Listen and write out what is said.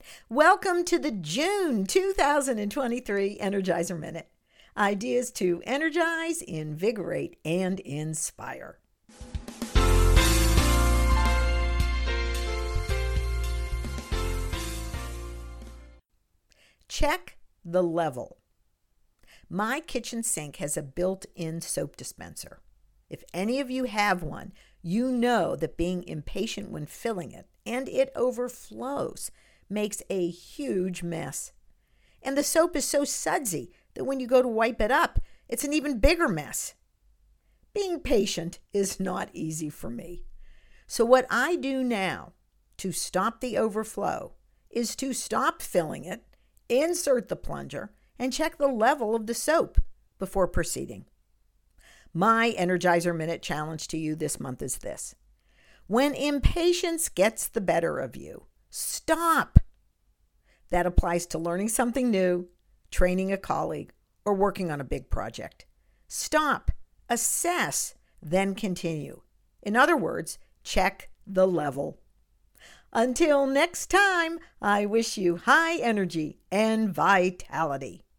Welcome to the June 2023 Energizer Minute. Ideas to energize, invigorate, and inspire. Check the level. My kitchen sink has a built-in soap dispenser. If any of you have one, you know that being impatient when filling it, and it overflows, makes a huge mess. And the soap is so sudsy that when you go to wipe it up, it's an even bigger mess. Being patient is not easy for me. So what I do now to stop the overflow is to stop filling it, insert the plunger, and check the level of the soap before proceeding. My Energizer Minute challenge to you this month is this. When impatience gets the better of you, stop. That applies to learning something new, training a colleague, or working on a big project. Stop, assess, then continue. In other words, check the level. Until next time, I wish you high energy and vitality.